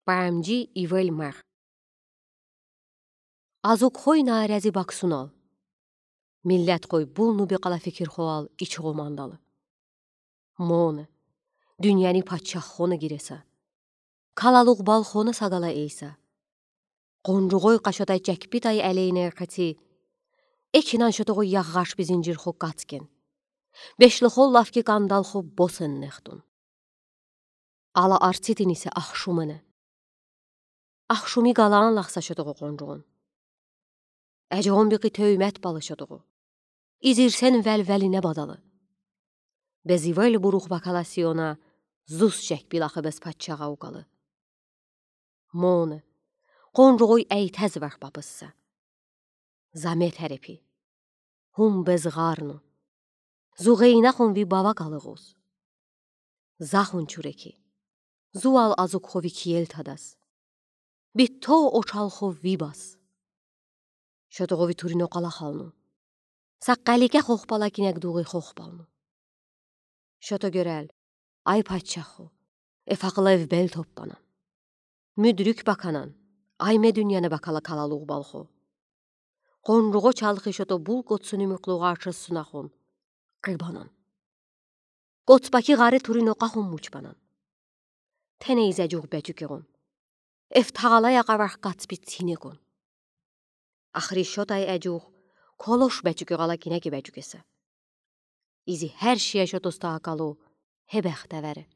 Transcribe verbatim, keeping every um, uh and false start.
Պարամջի իվել մեղ։ Ազուկ խոյ նարязի բաքսունալ։ Millət qoy bulnu bir qala fikir xoal içi qomandalı. Moğunu, dünyani patçaq xonu girəsə. Kalalıq bal xonu saqala eysə. Qonruğoy qaşotay cəkbitay əleyinə ərxəti. Ekinan şotoğu yağğaş bizincir xo qatsken. Beşli xol lafki qandal xo bosen nextun. Ala artitin ise axşumını. Axşumi qalan laxsa şotoğu qonruğun. Əcəğon bir töymət balı şotoğu. İzirsən vəl-vəlinə badalı. Bezivel buruq vakalasyona zus çək bilaxı bəz patçağa uqalı. Moğunu, qonruğoy əytəz var babıssa. Zamet hərepi. Hum bez qarnu. Zuğeynaxun vi bava qalığuz. Zaxun çüreki. Zual azuk xovi kiyel tadas. Bitto oçal xov vibas. Şotoğu vi turino qala xalnu. Saqqalikə xoxpala kinək duğu xoxpalnu. Şoto görəl, ay patçaxu, efaqıla evbəl topbanan. Müdrük bakanan, ay me dünyanı bakala kalalıq balxu. Qonruğu çalxı şoto bul qotsunu mükluğu arşı sunaxun, qırbanan. Qotsbaki qarı turino qaxun muçbanan. Təneyzəcuq bəcükəğun. Eftağalaya qavaq qatsbit sinəqun. Axri şotay əcuq, koloş bəcükə qala kinəki bəcükəsə. İzi hər şeyə şotosta aqalı, hebəxtəvəri.